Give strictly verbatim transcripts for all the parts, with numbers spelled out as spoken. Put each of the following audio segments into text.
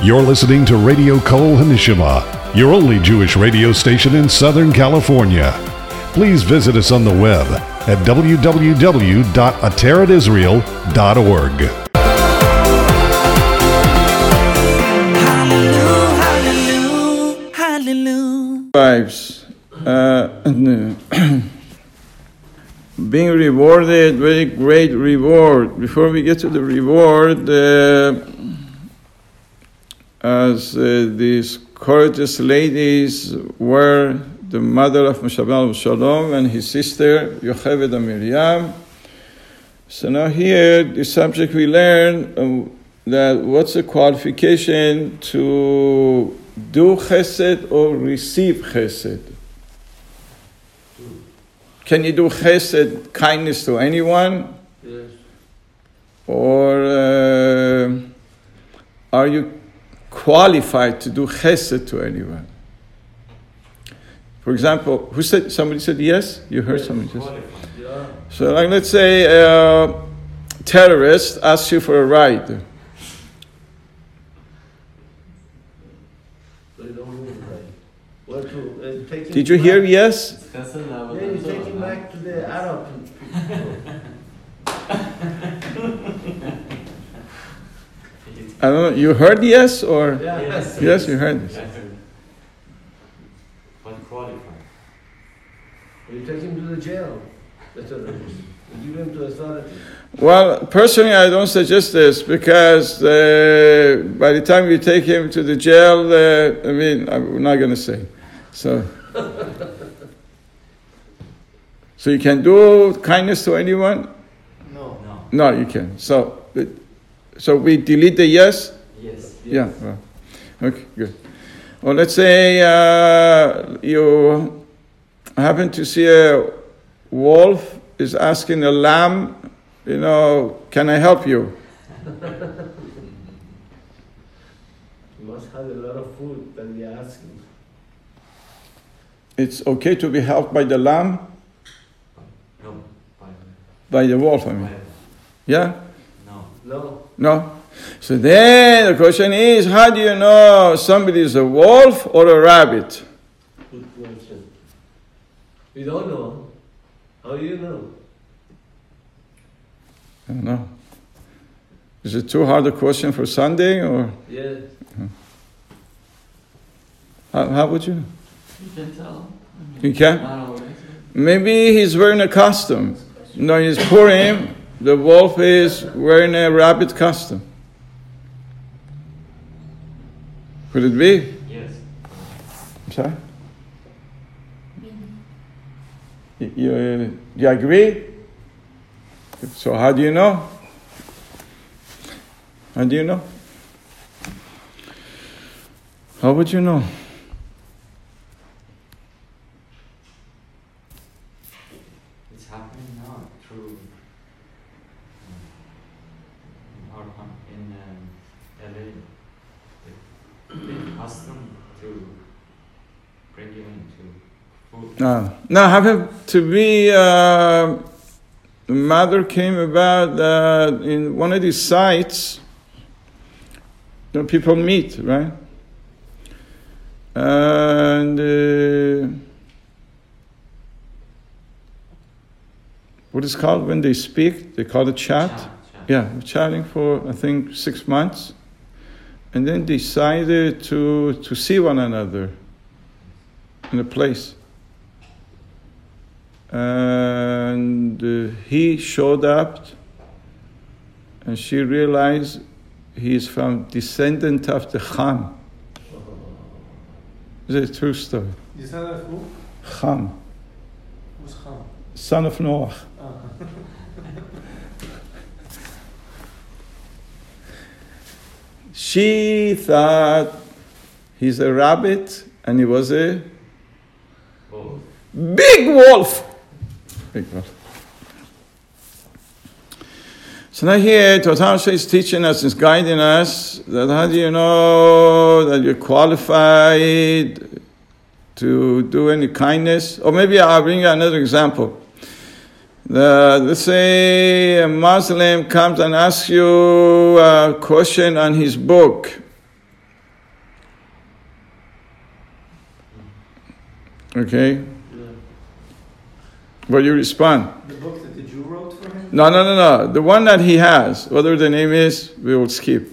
You're listening to Radio Kol Hanishma, your only Jewish radio station in Southern California. Please visit us on the web at w w w dot ateret israel dot org. Hallelujah, hallelujah. Wives, uh, and, uh, being rewarded, very great reward. Before we get to the reward, uh, as uh, these courageous ladies were the mother of Moshe Rabbeinu Shalom and his sister Yocheved and Miriam. So now here, the subject we learn um, that what's the qualification to do chesed or receive chesed? Can you do chesed, kindness to anyone? Yes. Or uh, are you qualified to do chesed to anyone? For example, who said, somebody said yes? You heard Yes, somebody just. Yeah. So like let's say a terrorist asks you for a ride. They don't move right. What to, uh, take him Did you back? hear yes? Yeah, you take him back to the Arab people. I don't know, you heard yes or? Yeah. Yes. Yes, you heard this. What qualified? You take him to the jail. That's what it is. You give him to authority. Well, personally, I don't suggest this because uh, by the time you take him to the jail, uh, I mean, I'm not going to say. So, so you can do kindness to anyone? No. No. No, you can. So, it- so we delete the yes? Yes. Yeah. Well, okay, good. Or let's say uh, you happen to see a wolf is asking a lamb, you know, can I help you? You must have a lot of food that we are asking. It's okay to be helped by the lamb, No. By, by the wolf, I mean. by, Yeah? no. No. No? So then the question is, how do you know somebody is a wolf or a rabbit? Good question. We don't know. How do you know? I don't know. Is it too hard a question for Sunday, or Yes. how, how would you know? You can tell. You can? Not always. Maybe he's wearing a costume. No, he's Purim. The wolf is wearing a rabbit costume. Could it be? Yes. I'm sorry? You, you, you agree? So how do you know? How do you know? How would you know? It's happening now through um, in our com- in um, L A. They, they accustomed to bring you into food. No, no, happen to be, uh, the matter came about uh, in one of these sites, you know, people meet, right? And uh, what is called when they speak? They call it chat. Chat, chat. Yeah, we're chatting for I think six months, and then decided to to see one another in a place. And uh, he showed up, and she realized he is from descendant of the Ham. It's a true story. You said that who? Ham, Who's Ham? son of Noah. Ah. She thought he's a rabbit, and he was a Both. big wolf. Big wolf. So now here, Torah is teaching us, is guiding us, that how do you know that you're qualified to do any kindness? Or maybe I'll bring you another example. The, let's say a Muslim comes and asks you a question on his book. Okay? Yeah. What do you respond? The book that the Jew wrote for him? No, no, no, no. The one that he has, whatever the name is, we will skip.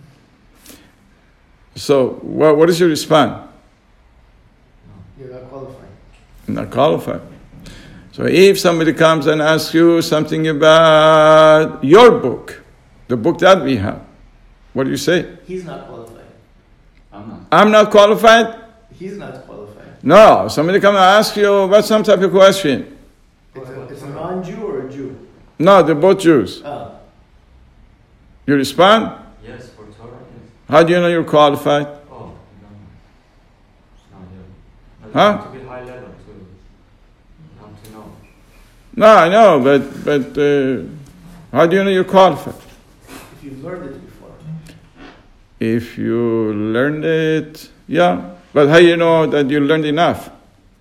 So, what, what is your response? You're not qualified. Not qualified. So if somebody comes and asks you something about your book, the book that we have, what do you say? He's not qualified. I'm not. I'm not qualified? He's not qualified. No, somebody come and ask you about some type of question. It's a, it's a non-Jew or a Jew? No, they're both Jews. Oh. You respond? Yes, for Torah, yes. How do you know you're qualified? Oh, I don't know. No, yeah. But Huh? you have to be high level to, you have to know. No, I know, but, but uh, how do you know you're qualified? If you've learned it before. If you learned it, yeah. But how do you know that you learned enough?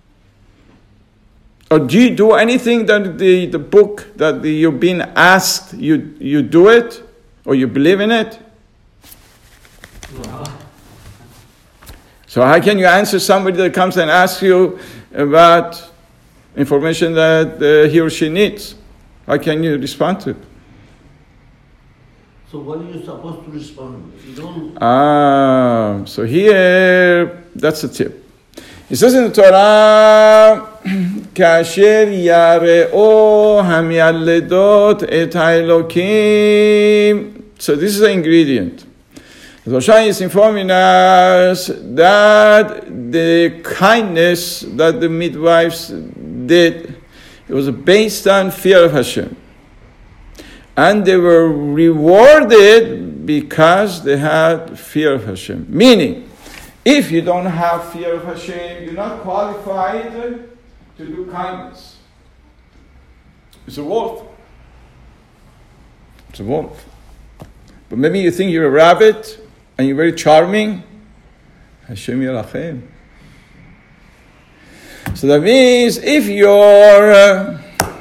Or do you do anything that the, the book that the, you've been asked, you, you do it? Or you believe in it? No. So how can you answer somebody that comes and asks you about information that uh, he or she needs? How can you respond to it? So what are you supposed to respond if you don't? Ah, so here, that's the tip. It says in the Torah, "Kasher yareo hamyaledot et Elokim." So this is the ingredient. The Roshai is informing us that the kindness that the midwives did, it was based on fear of Hashem. And they were rewarded because they had fear of Hashem. Meaning, if you don't have fear of Hashem, you're not qualified to do kindness. It's a wolf. It's a wolf. But maybe you think you're a rabbit and you're very charming. Hashem Yerachem. So that means if your uh,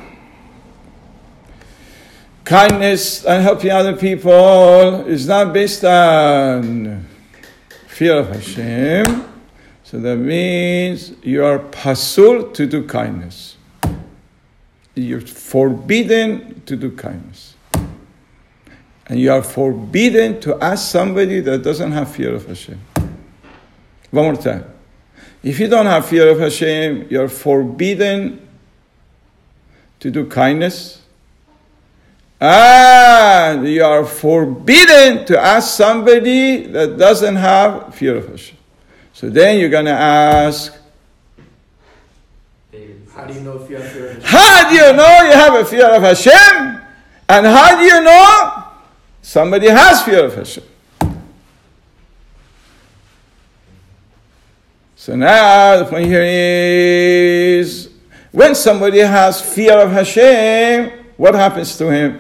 kindness and helping other people is not based on fear of Hashem, so that means you are pasul to do kindness. You're forbidden to do kindness. And you are forbidden to ask somebody that doesn't have fear of Hashem. One more time. If you don't have fear of Hashem, you are forbidden to do kindness. And you are forbidden to ask somebody that doesn't have fear of Hashem. So then you're going to ask, How do you know if you have fear of Hashem? how do you know you have a fear of Hashem? And how do you know somebody has fear of Hashem? So now the point here is, when somebody has fear of Hashem, what happens to him?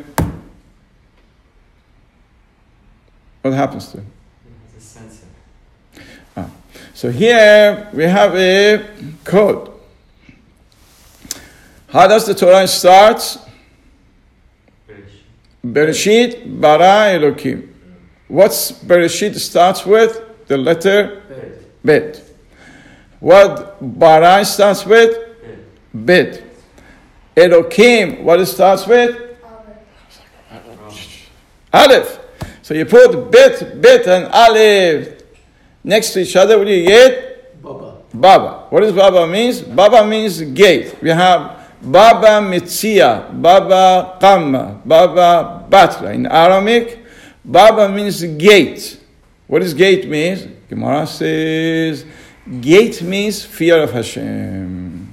What happens to him? It's a sensor. Ah. So here we have a code. How does the Torah start? Bereshit bara Elokim. What's Bereshit starts with? The letter Bet. What bara starts with? Bet. Elokim, what it starts with? Aleph. So you put Bet, Bet and Aleph next to each other, what do you get? Baba. Baba. What does Baba means? Baba means gate. We have Baba Mitzia, Baba Qamma, Baba Batra. In Aramaic, Baba means gate. What does gate means? Gemara says, gate means fear of Hashem.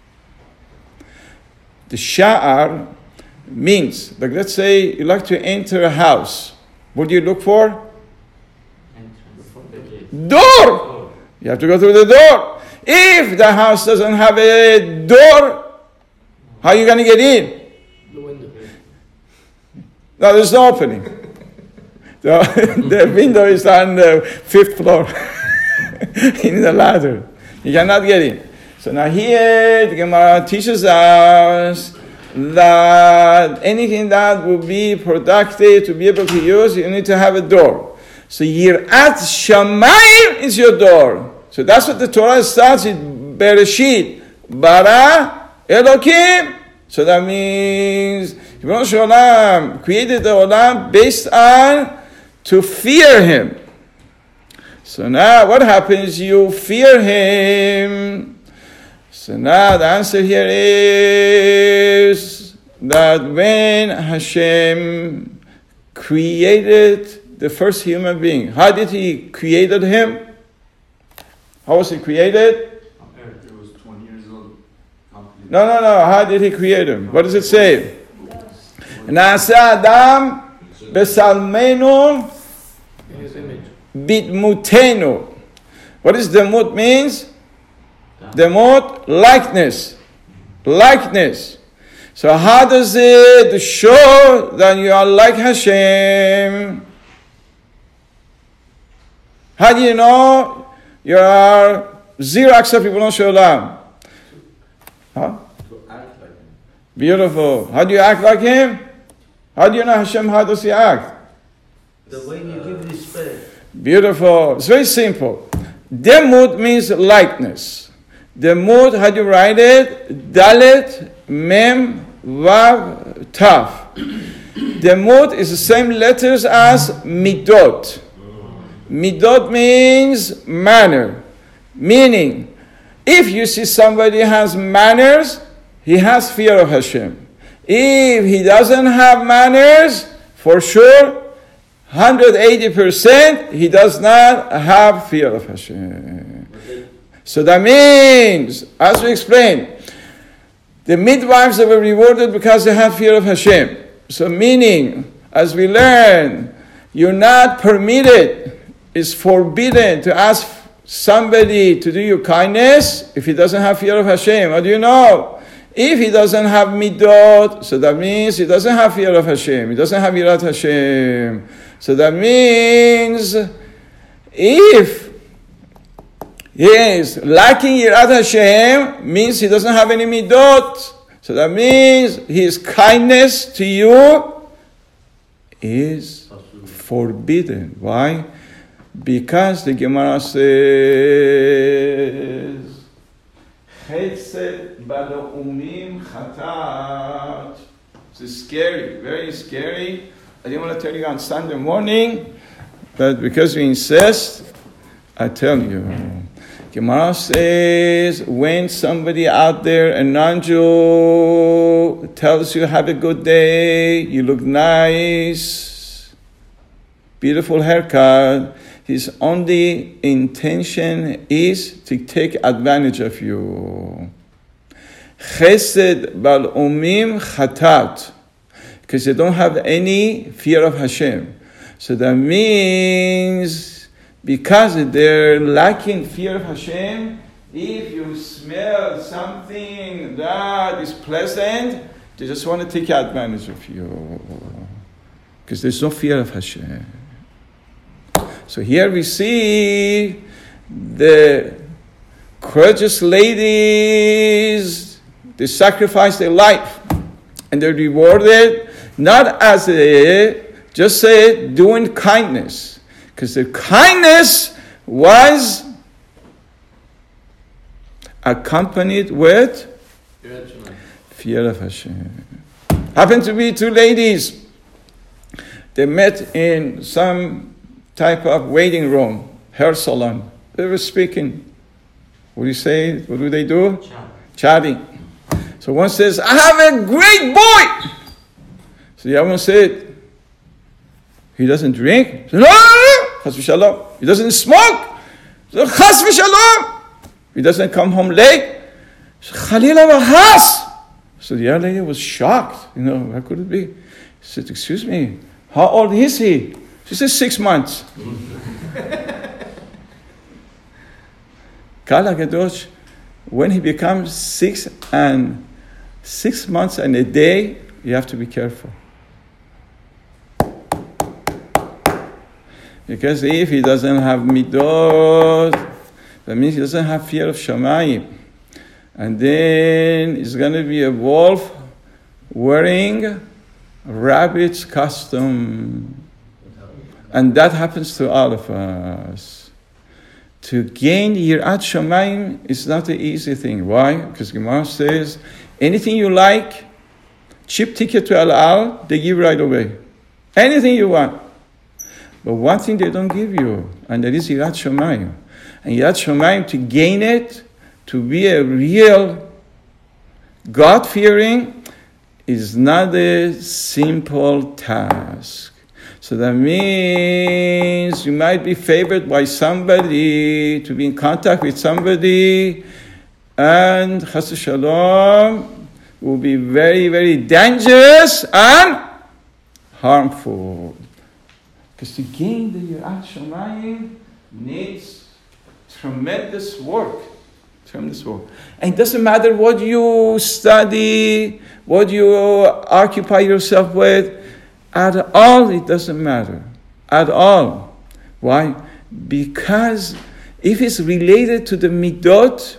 The Sha'ar means, like let's say you like to enter a house. What do you look for? Entrance from the gate. Door! Oh, You have to go through the door. If the house doesn't have a door, how are you going to get in? The window. No, there's no opening. The, the window is on the fifth floor in the ladder. You cannot get in. So now here, the Gemara teaches us that anything that will be productive to be able to use, you need to have a door. So Yirat Shamayim is your door. So that's what the Torah starts with. Bereshit bara Elokim. So that means Ribono Shel Olam created the Olam based on to fear Him. So now what happens? You fear Him. So now the answer here is that when Hashem created the first human being, how did He created him? How was he created? It was twenty years old. No, no, no. How did He create him? What does it say? Na'aseh Adam b'salmenu In His image. bidmutenu. What does demut means? Demut, likeness. Likeness. So how does it show that you are like Hashem? How do you know you are zero accept Ribono Shel Olam? Huh? To act like Him. Beautiful. How do you act like Him? How do you know Hashem? How does He act? The way you give respect. Beautiful. It's very simple. Demut means likeness. Demut, how do you write it? Dalet, Mem, Vav, Taf. Demut is the same letters as Midot. Midot means manner. Meaning, if you see somebody has manners, he has fear of Hashem. If he doesn't have manners, for sure, one hundred eighty percent, he does not have fear of Hashem. So that means, as we explained, the midwives that were rewarded because they have fear of Hashem. So meaning, as we learn, you're not permitted, it's forbidden to ask somebody to do you kindness if he doesn't have fear of Hashem. How do you know? If he doesn't have midot, so that means he doesn't have fear of Hashem. He doesn't have yirat Hashem. So that means if he is lacking yirat Hashem, means he doesn't have any midot. So that means his kindness to you is forbidden. Why? Because the Gemara says, Chesed ba'le'umim chatat. It's scary, very scary. I didn't want to tell you on Sunday morning, but because we insist, I tell you. Gemara says, when somebody out there, a non-Jew, tells you, have a good day, you look nice, beautiful haircut, his only intention is to take advantage of you. Chesed ba'le'umim chatat. Because they don't have any fear of Hashem. So that means, because they're lacking fear of Hashem, if you smell something that is pleasant, they just want to take advantage of you. Because there's no fear of Hashem. So here we see the courageous ladies, they sacrifice their life and they're rewarded not as a, just say, doing kindness. Because the kindness was accompanied with fear of Hashem. Happened to be two ladies. They met in some type of waiting room, hair salon. They were speaking. What do you say? What do they do? Chatting. So one says, I have a great boy. So the other one said, he doesn't drink. He said, no, no, no. Chas v'shalom. He doesn't smoke. So chas v'shalom. He doesn't come home late. Chalila v'chas. So the other lady was shocked. You know, how could it be? He said, excuse me, how old is he? She said, six months. Kala Gadosh, when he becomes six and six months and a day, you have to be careful. Because if he doesn't have midot, that means he doesn't have fear of Shamayim. And then he's going to be a wolf wearing a rabbit's costume. And that happens to all of us. to gain Yirat Shamayim is not an easy thing. Why? Because Gemara says, anything you like, cheap ticket to Al Al, they give right away. Anything you want. But one thing they don't give you, and that is Yirat Shamayim. And Yirat Shamayim, to gain it, to be a real God-fearing, is not a simple task. So that means you might be favored by somebody, to be in contact with somebody, and Chas Shalom will be very, very dangerous and harmful. Because to gain the Yirat Shamayim needs tremendous work. Tremendous work. And it doesn't matter what you study, what you occupy yourself with, at all it doesn't matter. At all. Why? Because if it's related to the midot,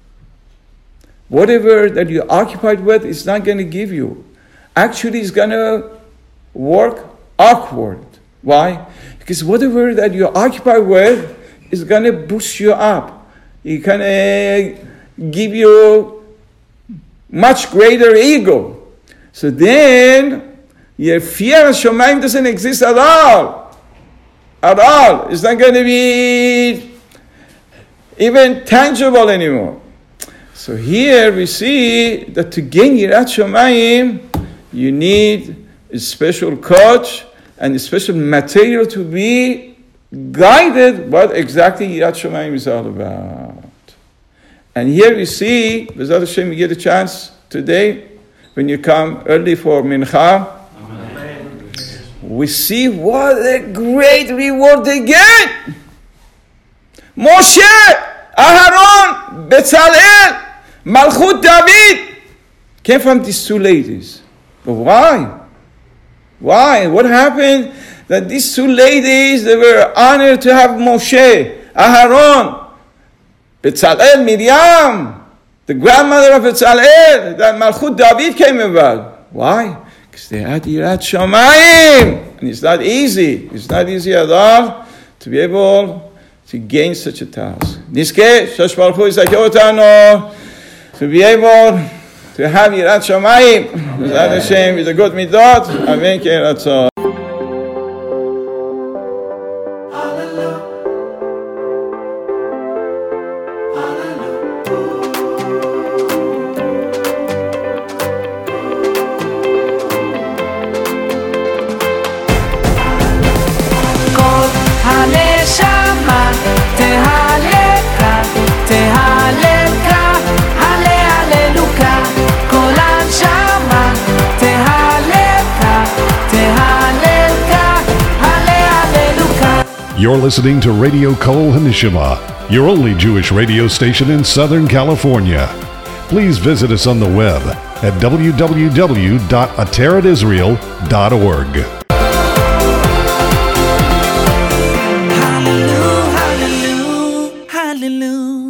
whatever that you're occupied with, it's not going to give you. Actually, it's going to work awkward. Why? Because whatever that you're occupied with is going to boost you up. It's going to give you much greater ego. So then, your fear of Shomayim doesn't exist at all. At all. It's not going to be even tangible anymore. So here we see that to gain Yirat Shomayim, you need a special coach and a special material to be guided what exactly Yirat Shomayim is all about. And here we see, B'ezrat Hashem, you get a chance today, when you come early for Mincha, Amen. We see what a great reward they get. Moshe, Aharon, Betzalel, Malchut David came from these two ladies. But why? Why? What happened? That these two ladies, they were honored to have Moshe, Aharon, Betzalel, Miriam, the grandmother of Betzalel, that Malchut David came about. Why? Because they had Yirat Shamayim. And it's not easy. It's not easy at all to be able to gain such a task. Nizke, Shosh Baruch Hu Yizakeh Otanu, to be able to have Yirat Shamayim. B'ezrat Hashem, with a good midot. Amen. Kei Ratzon. You're listening to Radio Kol Hanishima, your only Jewish radio station in Southern California. Please visit us on the web at w w w dot ateret israel dot org. Hallelujah, hallelujah, hallelujah.